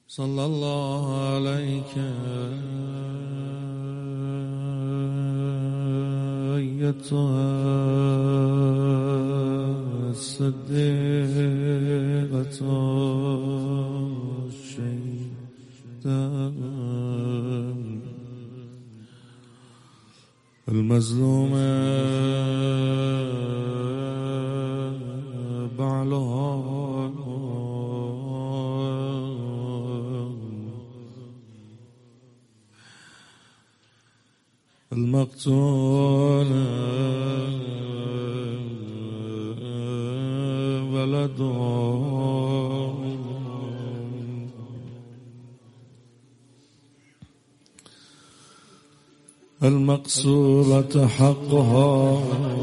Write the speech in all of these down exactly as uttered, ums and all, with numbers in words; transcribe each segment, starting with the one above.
صلى الله عليك أيتها الصديقة الشهيدة المظلومة بعلها المقتول ولده المقصورة حقها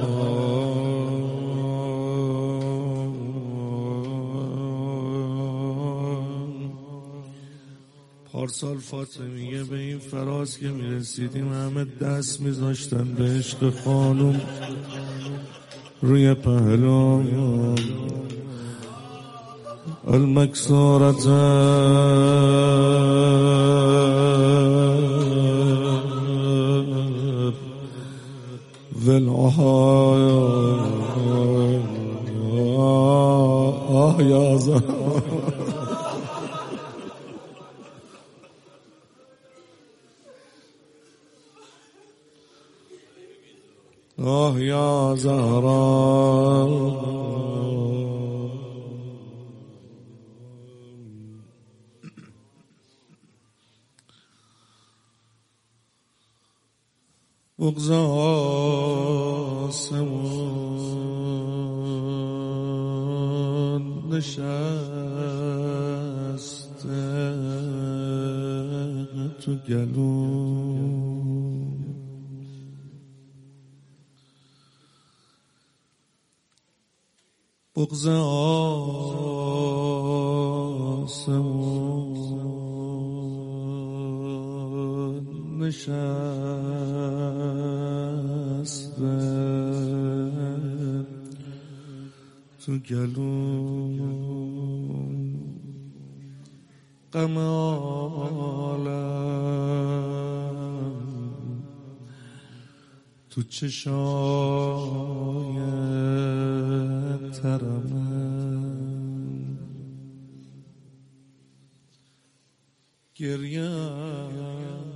پارسال فاطمیه به این فراز که میرسیدیم همه دست میذاشتن به عشق خانوم روی پهلوم المکسورت ولعها آه یا زهرا آه یا زهرا بغض آسمان نشسته تو گلوم بغض آسمان نشسته تو گلوم غم عالم تو چشای ترمم گریم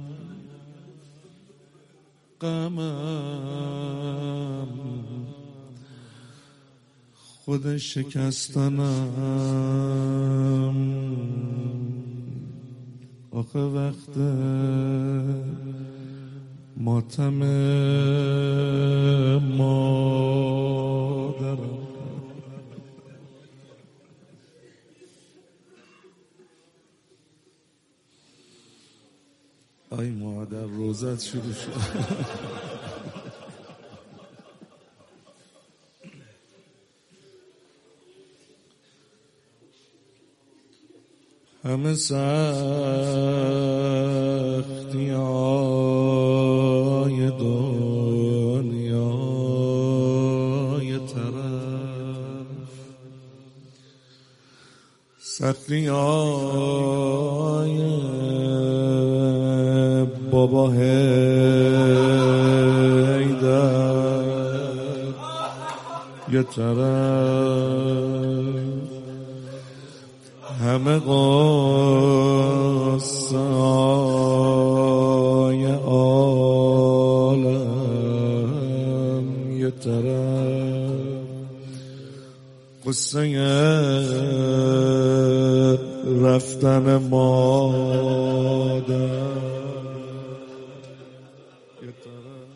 غمم خود شکستنم آخه وقت ماتم مادرم ای مادر روزت شروع شد همه سختی های دنیای طرف سختی های بابا حیدر یه طرف همه قصه های عالم یه طرف قصه رفتن مادر یه طرف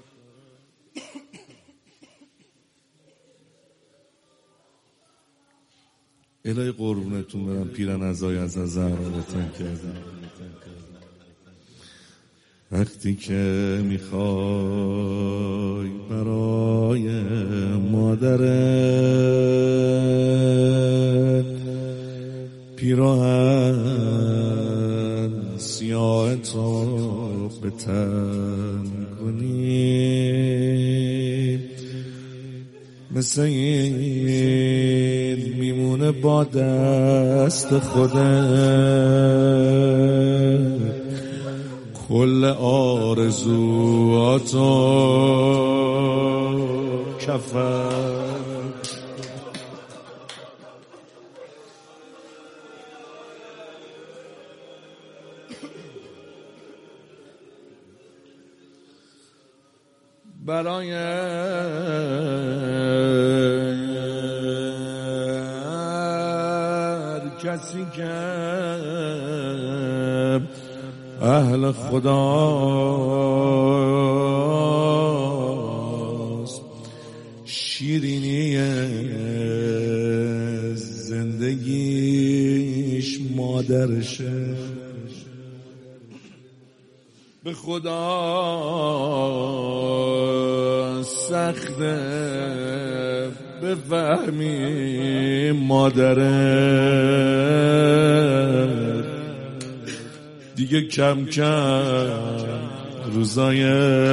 الهی قربونتون برم پیرنزای از زهراتون کردم وقتی که میخوای برای مادرت پیراهن سیاه تو به تن کنی مثل این میمونه با دست خودت کل آرزواتو کفن. برای هر کسی که اهل خداست شیرینی زندگیش مادرشه. به خدا سخته بفهمی مادره دیگه کم کم روزای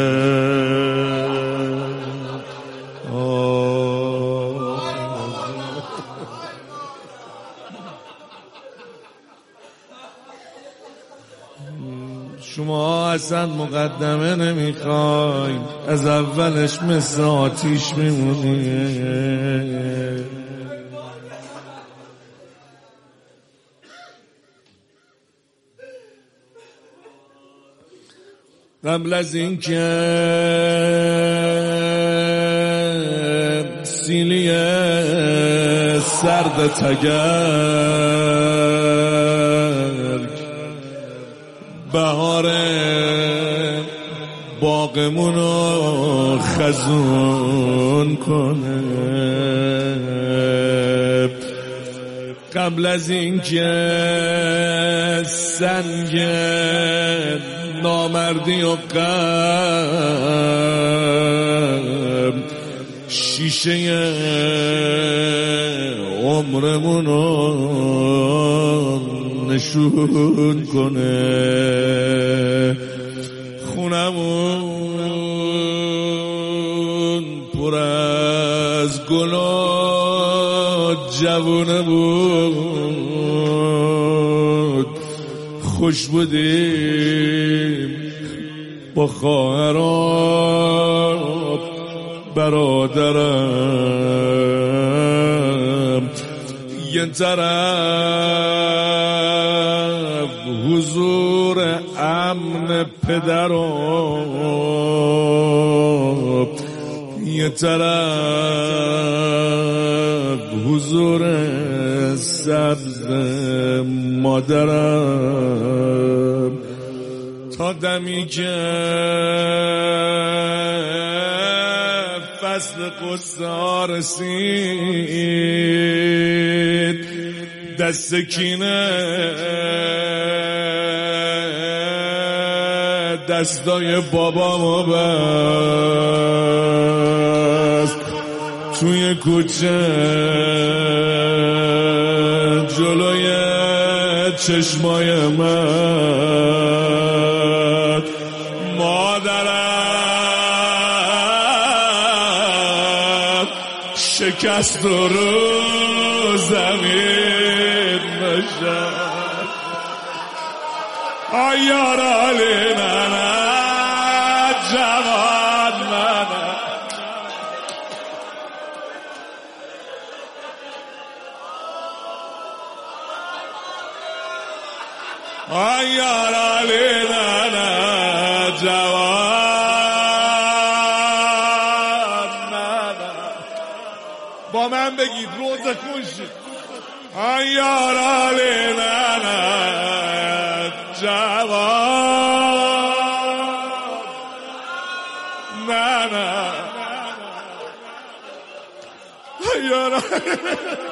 شما اصلا مقدمه نمیخوای از اولش مثل آتیش میمونی. قبل از این که سیلی سرد تگرگ بهار باغمونو خزون کنه، قبل از این که سنگ نامردی و غم شیشه عمرمونو نشون کنه، خونمون پر از گل و جوونه بود، خوش بودیم با خواهرام برادرم، یه طرف حضور امن پدرم، یه طرف حضور سبز مادرم، تا دمی که فصل قصه رسید دست کینه دستای بابامو بست، توی کوچه جلوی چشمای من مادرم شکست و رو زمین نشد. آیا رالی ننه جوان منه، آیا رالی ننه جوان منه. با من بگید روز خوشی. آیا رالی ننه جوان نه نه